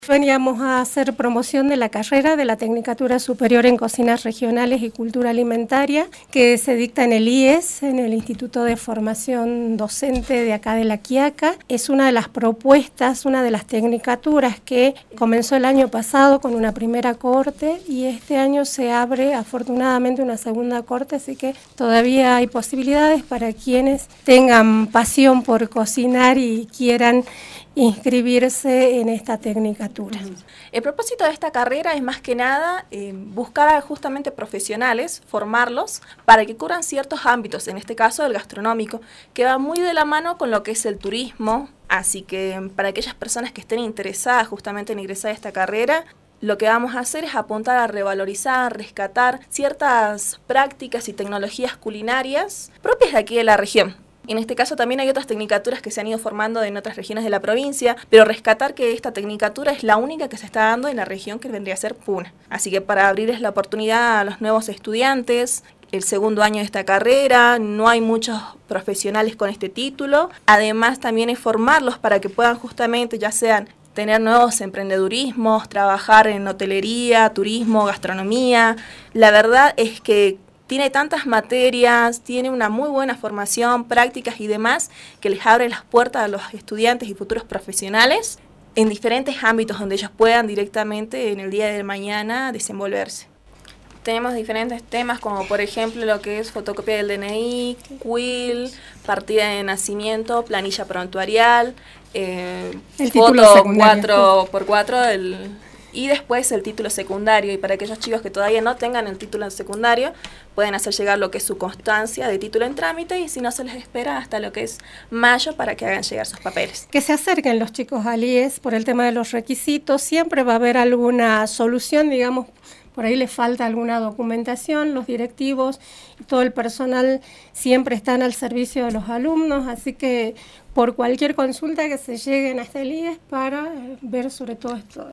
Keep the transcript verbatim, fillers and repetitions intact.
Veníamos a hacer promoción de la carrera de la Tecnicatura Superior en Cocinas Regionales y Cultura Alimentaria, que se dicta en el I E S, en el Instituto de Formación Docente de acá de La Quiaca. Es una de las propuestas, una de las tecnicaturas que comenzó el año pasado con una primera corte y este año se abre afortunadamente una segunda corte, así que todavía hay posibilidades para quienes tengan pasión por cocinar y quieran inscribirse en esta tecnicatura. El propósito de esta carrera es más que nada eh, buscar a justamente profesionales, formarlos para que cubran ciertos ámbitos, en este caso el gastronómico, que va muy de la mano con lo que es el turismo. Así que para aquellas personas que estén interesadas justamente en ingresar a esta carrera, lo que vamos a hacer es apuntar a revalorizar, rescatar ciertas prácticas y tecnologías culinarias propias de aquí de la región. En este caso también hay otras tecnicaturas que se han ido formando en otras regiones de la provincia, pero rescatar que esta tecnicatura es la única que se está dando en la región que vendría a ser Puna. Así que para abrirles la oportunidad a los nuevos estudiantes, el segundo año de esta carrera, no hay muchos profesionales con este título. Además también es formarlos para que puedan justamente, ya sean tener nuevos emprendedurismos, trabajar en hotelería, turismo, gastronomía. La verdad es que tiene tantas materias, tiene una muy buena formación, prácticas y demás, que les abre las puertas a los estudiantes y futuros profesionales en diferentes ámbitos donde ellos puedan directamente en el día de mañana desenvolverse. Tenemos diferentes temas como por ejemplo lo que es fotocopia del D N I, Quill, partida de nacimiento, planilla prontuarial, eh, foto cuatro por cuatro, el... y después el título secundario, y para aquellos chicos que todavía no tengan el título secundario, pueden hacer llegar lo que es su constancia de título en trámite y si no se les espera hasta lo que es mayo para que hagan llegar sus papeles. Que se acerquen los chicos al I E S por el tema de los requisitos, siempre va a haber alguna solución, digamos, por ahí les falta alguna documentación, los directivos y todo el personal siempre están al servicio de los alumnos, así que por cualquier consulta que se lleguen hasta el I E S para ver sobre todo esto.